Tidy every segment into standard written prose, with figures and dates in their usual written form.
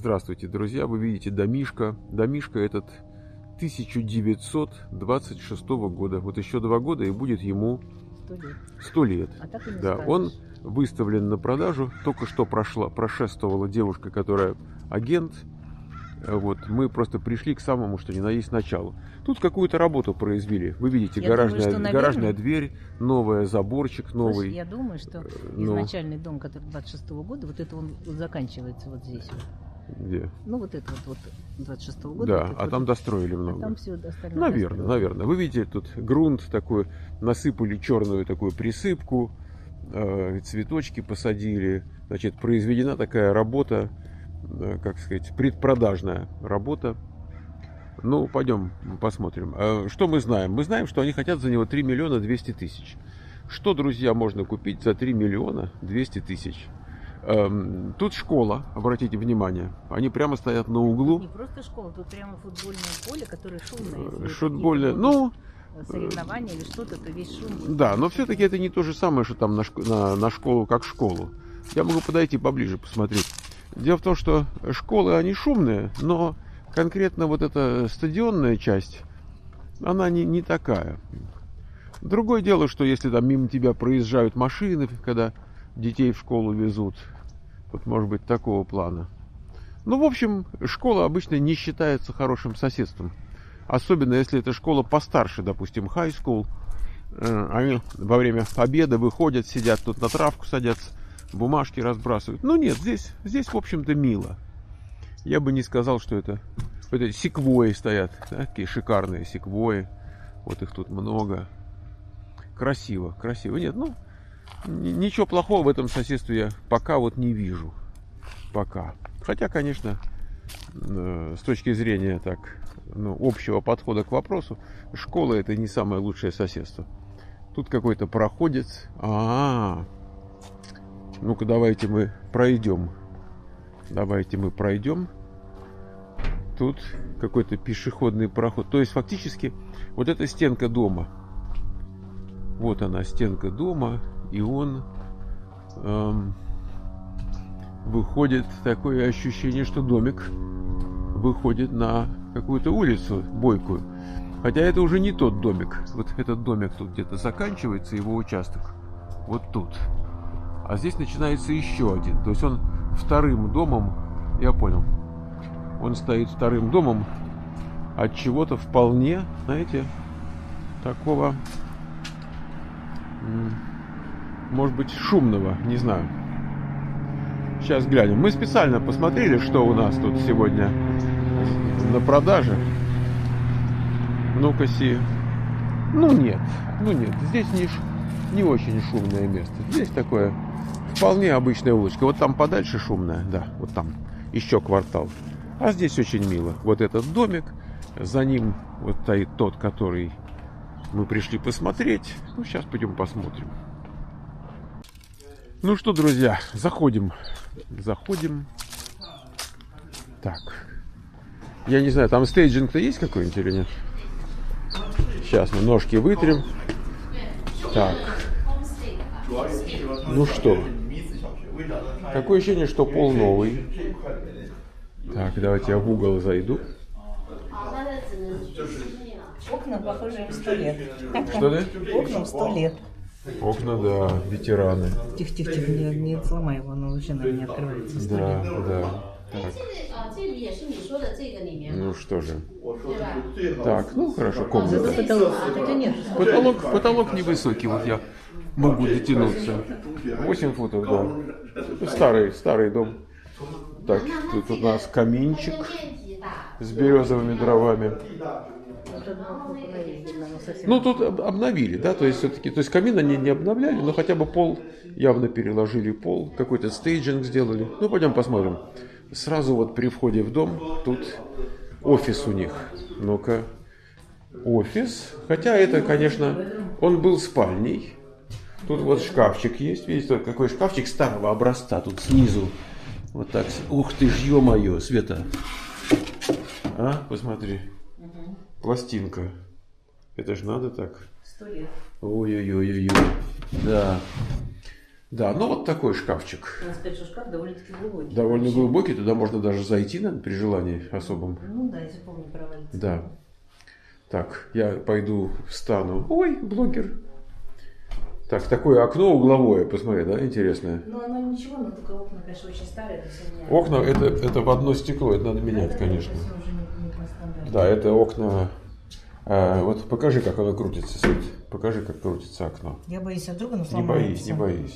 Здравствуйте, друзья! Вы видите домишко. Домишко этот 1926 года. Вот еще 2 года и будет ему 100 лет. А так и не да, скажешь. он выставлен на продажу. Только что прошествовала девушка, которая агент. Вот, мы просто пришли к самому, что ни на есть, началу. Тут какую-то работу произвели. Вы видите, гаражная дверь, новая, заборчик новый. Слушай, я думаю, что изначальный дом, который 26-го года, вот это он заканчивается вот здесь. Где? Ну, вот это вот 26-го года. Да, вот а там достроили много. А там все остальное. Наверное. Вы видите, тут грунт такой, насыпали черную такую присыпку, цветочки посадили. Значит, произведена такая работа, как сказать, предпродажная работа. Ну, пойдем посмотрим. Что мы знаем? Мы знаем, что они хотят за него 3 миллиона 200 тысяч. Что, друзья, можно купить за 3 миллиона 200 тысяч? Тут школа, обратите внимание. Они прямо стоят на углу. Тут не просто школа, тут прямо футбольное поле, которое шумное. Футбольное, ну... Соревнования или что-то, то весь шум. Да, но все-таки это не то же самое, что там на школу, как школу. Я могу подойти поближе, посмотреть. Дело в том, что школы, они шумные, но конкретно вот эта стадионная часть, она не такая. Другое дело, что если там мимо тебя проезжают машины, когда детей в школу везут, вот может быть такого плана. Ну, в общем, школа обычно не считается хорошим соседством. Особенно если это школа постарше, допустим, high school. Они во время обеда выходят, сидят тут на травку, садятся, бумажки разбрасывают. Ну нет, здесь в общем-то мило. Я бы не сказал, что это секвои стоят, да, такие шикарные секвои. Вот их тут много. Красиво. Нет, ну, ничего плохого в этом соседстве я пока вот не вижу. Пока. Хотя, конечно, с точки зрения общего подхода к вопросу, школа — это не самое лучшее соседство. Тут какой-то проходец. Ну-ка, давайте мы пройдем. Тут какой-то пешеходный проход. То есть, фактически, вот эта стенка дома. Вот она, стенка дома. И он выходит, такое ощущение, что домик выходит на какую-то улицу бойкую. Хотя это уже не тот домик. Вот этот домик тут где-то заканчивается, его участок. Вот тут. А здесь начинается еще один. То есть он вторым домом, я понял, он стоит вторым домом от чего-то вполне, знаете, такого, может быть, шумного, не знаю. Сейчас глянем. Мы специально посмотрели, что у нас тут сегодня на продаже. Ну-ка, нет. Здесь не очень шумное место. Здесь такое вполне обычная улочка. Вот там подальше шумная, да, вот там еще квартал. А здесь очень мило. Вот этот домик, за ним вот стоит тот, который мы пришли посмотреть. Ну, сейчас пойдем посмотрим. Ну что, друзья, заходим. Так. Я не знаю, там стейджинг-то есть какой-нибудь или нет? Сейчас мы ножки вытрем. Так. Ну что? Такое ощущение, что пол новый. Так, давайте я в угол зайду. Окна, похоже, им 100 лет. Что да? Окнам 100 лет. Окна, да, ветераны. Тихо, не сломай его, оно вообще нам не открывается. 100 лет. Да. Так. Ну что же. Так, ну хорошо, комната. Потолок невысокий, вот я могу дотянуться. 8 футов, да. Старый дом. Так, тут у нас каминчик с березовыми дровами. Ну, тут обновили, да, то есть все-таки, камин они не обновляли, но хотя бы пол явно переложили какой-то стейджинг сделали. Ну, пойдем посмотрим. Сразу вот при входе в дом тут офис у них. Ну-ка, офис. Хотя это, конечно, он был спальней. Тут вот шкафчик есть. Видите, какой шкафчик старого образца. Тут снизу. Вот так. Ух ты ж, ё-моё, Света. Посмотри. Пластинка. Это ж надо так. 100 лет. Ой-ой-ой-ой. Да. Да, ну вот такой шкафчик. У нас, опять же, шкаф довольно-таки глубокий. Довольно глубокий, туда можно даже зайти, наверное, при желании особом. Ну да, если помню, провалиться. Да. Так, я пойду встану. Ой, блогер. Так, такое окно угловое, посмотри, да, интересное. Ну, оно ничего, но только окна, конечно, очень старые. Это все меняется. Окна, это в одно стекло, это надо менять, конечно. Это уже не по стандарту. Да, это окна. Вот покажи, как оно крутится, Свет. Покажи, как крутится окно. Я боюсь, а вдруг оно Не сломается. боись, не боись.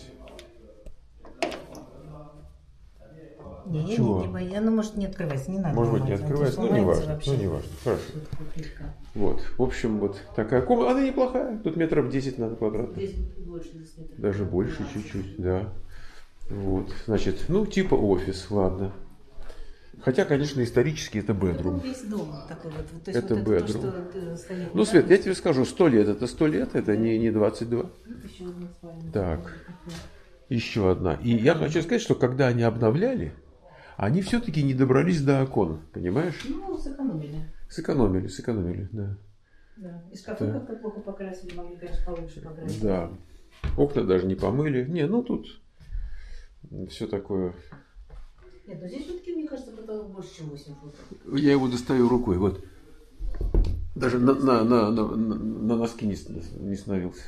Не, я Чего? не боюсь. Оно может не открывается, не надо. Может быть, не ломать, открывается, оно ну не сломается важно. вообще. Ну не важно. Хорошо. Тут плитка. Вот. В общем, вот такая комната. Она неплохая. Тут метров 10 надо квадратных. Здесь больше 10 метров. Даже больше чуть-чуть, да. Вот. Значит, ну типа офис, ладно. Хотя, конечно, исторически это бедрум. Весь дом такой вот. То есть Это вот bedroom. что стоит. Ну, Свет, я тебе скажу, 100 лет это 100 лет, это не 22. Вот еще одна спальня. Так, еще одна. И я хочу сказать, что когда они обновляли, они все-таки не добрались до окон, понимаешь? Ну, сэкономили. Сэкономили, да. Да. И шкафы как-то плохо покрасили, могли, конечно, получше покрасить. Да. Окна даже не помыли. Не, ну тут все такое. Нет, ну здесь все-таки, мне кажется, потолок больше, чем 8 футов. Я его достаю рукой, вот. Даже на носки не становился.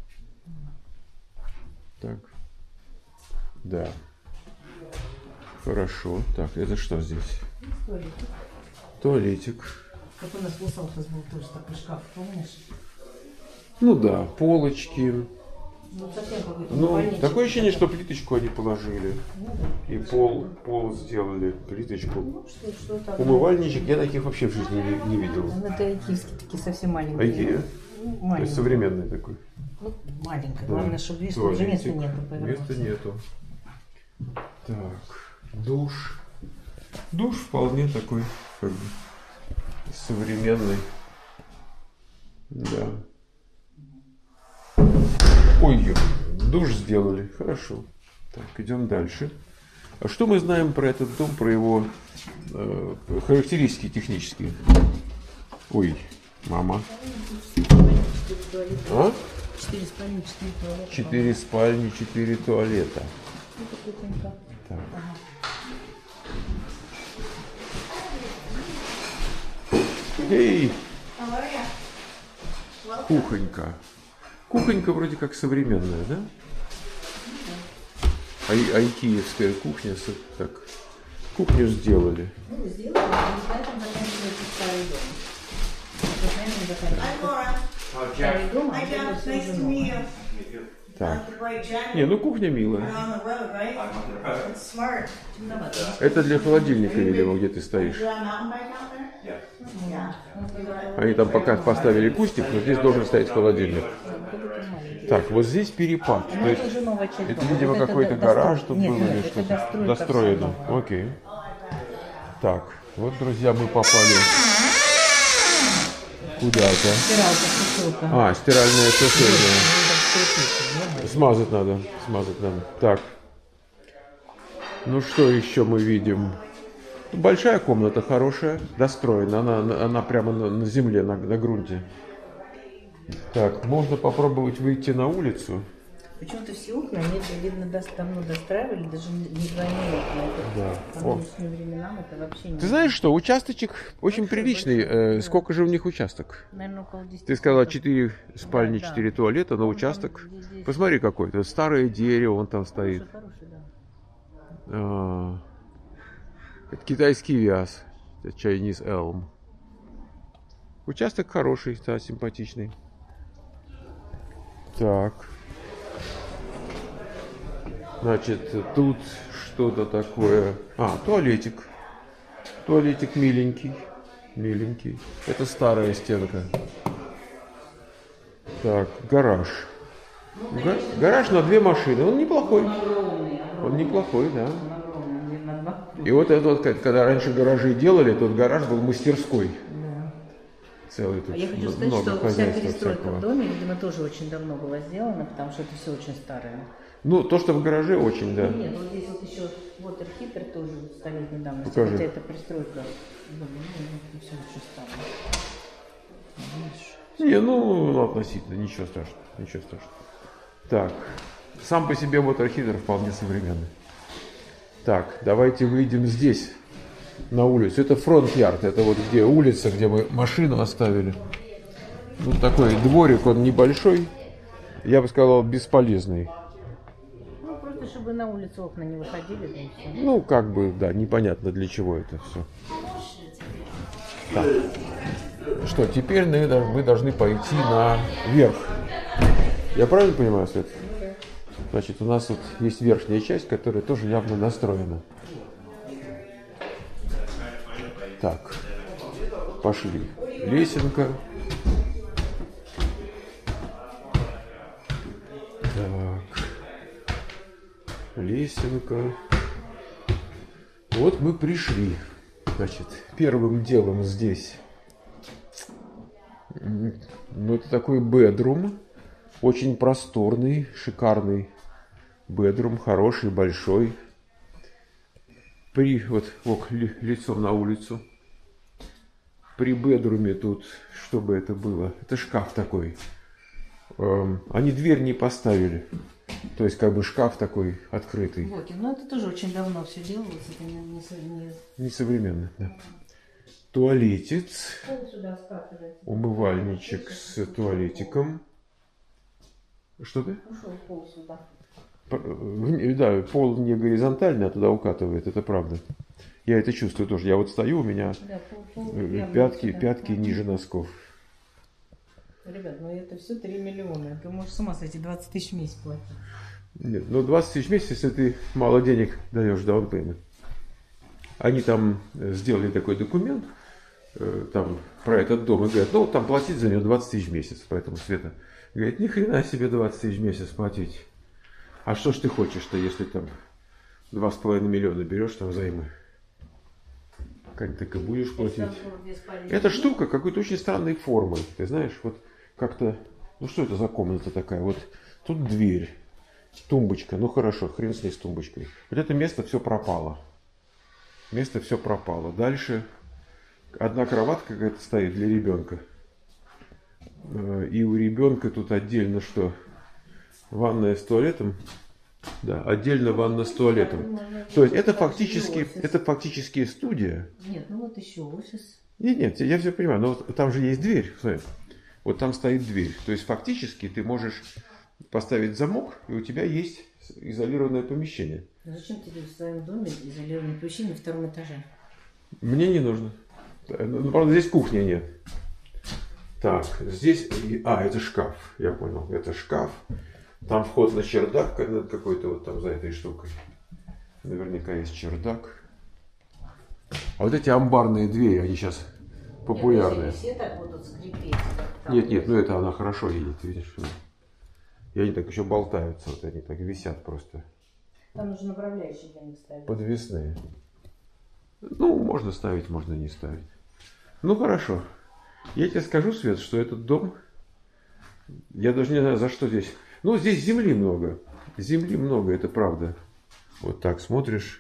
Так. Да. Хорошо. Так, это что здесь? Туалетик. Как у нас в Лос-Алтос был тоже такой шкаф, помнишь? Ну да, полочки. Ну, совсем какой-то Ну, умывальничек. такое ощущение, что плиточку они положили. Ну, да. И пол сделали, плиточку. Ну, что так. Умывальничек я таких вообще в жизни не видел. Ну, это айкивские такие совсем маленькие. Айкия? Ну, То есть маленькие. современный такой. Ну, маленькая. Да. Главное, чтобы видишь, уже места Туалетик. нету. повернуться. Места нету. Так, душ. Душ вполне такой, как бы, современный. Да. Ой, душ сделали. Хорошо. Так, идем дальше. А что мы знаем про этот дом, про его характеристики технические? Ой, мама. 4 спальни, 4 туалета. 4 спальни, 4 туалета. Это кухонька. Так. Эй! Кухонька. Кухонька вроде как современная, да? Айкиевская кухня. Так. Кухню сделали. Ну, сделали, и на этом заканчивается старый дом. Вот на этом заканчивается старый дом, а это все уже новое. Так. Не, ну кухня милая. Темновато. Это для холодильника, видимо, где ты стоишь. Они там пока поставили кустик, но здесь должен стоять холодильник. Так, вот здесь перепад. То есть, Это уже новая часть это, дома. видимо, Вот какой-то это гараж достро- тут Нет, был нет, или это что-то. достройка Достроено. всего. Окей. Так, вот, друзья, мы попали куда-то. Стиралка, сушилка. А, стиральная сушильня. Смазать надо. Так. Ну что еще мы видим? Большая комната, хорошая, достроена. Она прямо на земле, на грунте. Так, можно попробовать выйти на улицу. Почему-то все окна, они, видно, давно достраивали, даже не двойные окна. Да. По нынешним временам это вообще не... Ты знаешь что, участочек очень приличный. Сколько же у них участок? Наверное, около 10. Ты сказала 4 спальни, Да, да. 4 туалета, но Он участок. там здесь- Посмотри какой-то. Старое дерево, вон там стоит. Хороший, да. Это китайский вяз. Это Chinese elm. Участок хороший, да, симпатичный. Так. Значит, тут что-то такое. А, туалетик. Туалетик миленький. Миленький. Это старая стенка. Так, гараж. Гараж на 2 машины. Он неплохой. Он неплохой, да. И вот это вот, когда раньше гаражи делали, тот гараж был мастерской. Целый тут. А я хочу сказать, много что вся хозяйства перестройка всякого. в доме, видимо, тоже очень давно была сделана, потому что это все очень старое. Ну, то, что в гараже, очень, да. Нет, вот здесь вот еще water heater тоже столетней давности. Покажи. Хотя это пристройка. Ну, все очень старое. Видишь? Не, ну, относительно, ничего страшного. Так. Сам по себе water-heater вполне современный. Так, давайте выйдем здесь, на улицу. Это фронт-ярд, это вот где улица, где мы машину оставили. Вот такой дворик, он небольшой, я бы сказал, бесполезный. Ну, просто чтобы на улицу окна не выходили, да и все. Ну, как бы, да, непонятно для чего это все. Так. Что, теперь мы должны пойти наверх. Я правильно понимаю, Свет? Значит, у нас тут есть верхняя часть, которая тоже явно настроена. Так, пошли. Лесенка. Так. Лесенка. Вот мы пришли. Значит, первым делом здесь. Ну, это такой бедрум. Очень просторный, шикарный бедрум, хороший, большой. Вот лицом на улицу. При бедруме тут, что бы это было? Это шкаф такой. Они дверь не поставили. То есть, как бы шкаф такой открытый. Вот, ну это тоже очень давно все делалось. Это не современно, да. Туалетец. Сюда скатывается. Умывальничек с туалетиком. Что ты? Ушел пол сюда. Да, пол не горизонтальный, а туда укатывает, это правда. Я это чувствую тоже. Я вот стою, у меня пятки ниже носков. Ребят, ну это все 3 миллиона. Ты можешь с ума сойти, 20 тысяч в месяц платить. Нет, ну 20 тысяч в месяц, если ты мало денег даешь даунпеймент. Они там сделали такой документ там про этот дом и говорят, ну там платить за него 20 тысяч в месяц. Поэтому Света говорит, ни хрена себе 20 тысяч в месяц платить. А что ж ты хочешь-то, если там 2,5 миллиона берешь там взаймы? Как так и будешь платить? Эта штука какой-то очень странной формы. Ты знаешь, вот как-то... Ну что это за комната такая? Вот тут дверь, тумбочка. Ну хорошо, хрен с ней с тумбочкой. Вот это место все пропало. Место все пропало. Дальше одна кроватка какая-то стоит для ребенка. И у ребенка тут отдельно что? Ванная с туалетом. Да, отдельно ванна с туалетом. То есть это фактически студия. Нет, ну вот еще офис. Нет, я все понимаю, но там же есть дверь. Смотри. Вот там стоит дверь. То есть фактически ты можешь поставить замок, и у тебя есть изолированное помещение. Но зачем тебе в своем доме изолированное помещение на 2-м этаже? Мне не нужно. Ну, правда, здесь кухни нет. Так, здесь... это шкаф. Я понял, это шкаф. Там вход на чердак какой-то вот там за этой штукой. Наверняка есть чердак. А вот эти амбарные двери, они сейчас популярные. Нет, все так будут скрипеть. Нет, ну это она хорошо едет, видишь. И они так еще болтаются, вот они так висят просто. Там нужно направляющие для них ставить. Подвесные. Ну, можно ставить, можно не ставить. Ну, хорошо. Я тебе скажу, Свет, что этот дом... Я даже не знаю, за что здесь... Ну, здесь земли много. Земли много, это правда. Вот так смотришь.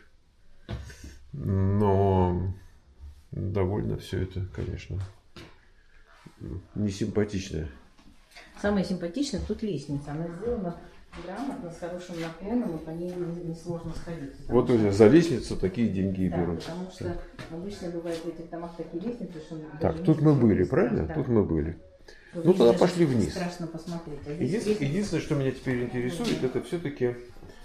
Но довольно все это, конечно, не симпатичное. Самое симпатичное тут лестница. Она сделана грамотно, с хорошим наклоном, и по ней несложно сходить. Вот за лестницу такие деньги да, берут. Потому что обычно бывает в этих домах такие лестницы, что... Так, тут мы были, правильно? Да. Тут мы были. Ну, тогда пошли вниз. Страшно посмотреть. А Единственное, что меня теперь интересует, это все-таки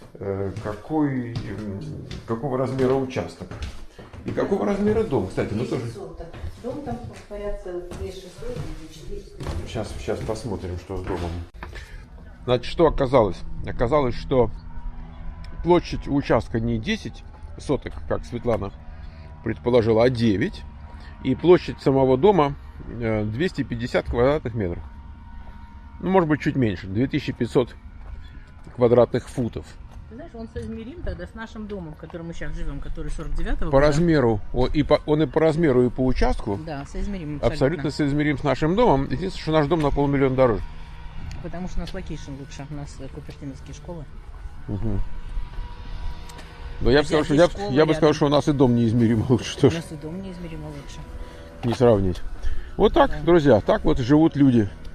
какого размера участок. И какого размера дом, кстати, мы тоже... Дом там порядка 2600 или 400. Сейчас посмотрим, что с домом. Значит, что оказалось? Оказалось, что площадь у участка не 10 соток, как Светлана предположила, а 9. И площадь самого дома 250 квадратных метров. Ну, может быть, чуть меньше. 2500 квадратных футов. Ты знаешь, он соизмерим тогда с нашим домом, в котором мы сейчас живем, который 49-го. По размеру, он и по размеру, и по участку. Да, соизмерим. Абсолютно соизмерим с нашим домом. Единственное, что наш дом на 500 000 дороже. Потому что у нас локейшн лучше. У нас купертиновские школы. Угу. Но я бы сказал, что у нас и дом неизмеримо лучше тоже. У нас и дом неизмеримо лучше. Не сравнить. Вот так, да. Друзья, так вот живут люди.